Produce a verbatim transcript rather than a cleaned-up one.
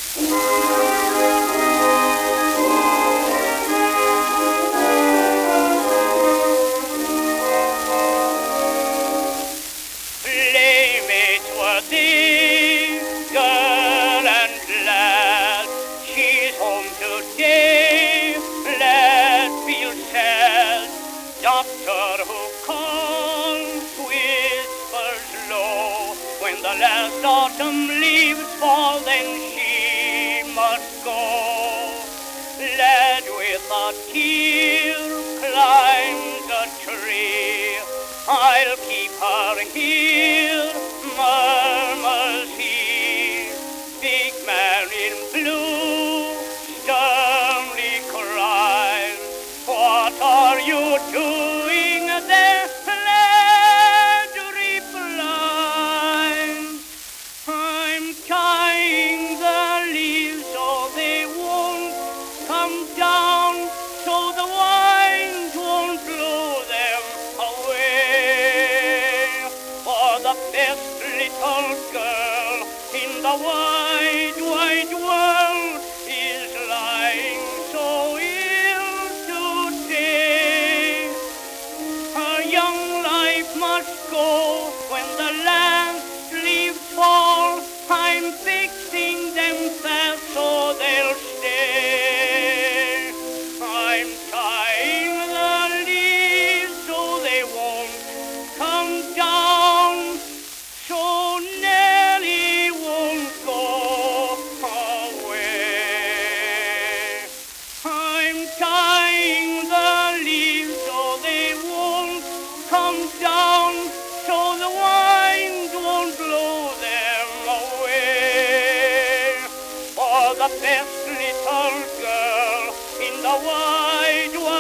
Playmates were this girl and lad. She's home today, let's feel sad. Doctor who comes whispers low, when the last autumn leaves fall, then she must go. Lad with a tear climbs a tree. I'll keep her here, murmurs he. Big man in blue sternly cries, what are you doing there, lad? Replies, I'm tying the leaves so they won't come down, so the wind won't blow them away. For the best little girl in the wide, wide world is lying so ill today. Her young life must go when the last leaves fall. I'm fixing them fast so they'll stay. I'm tying the leaves so they won't come down, so Nellie won't go away. I'm tying the leaves so they won't come down, so the wind won't blow them away. For the best little girl in the wide, wide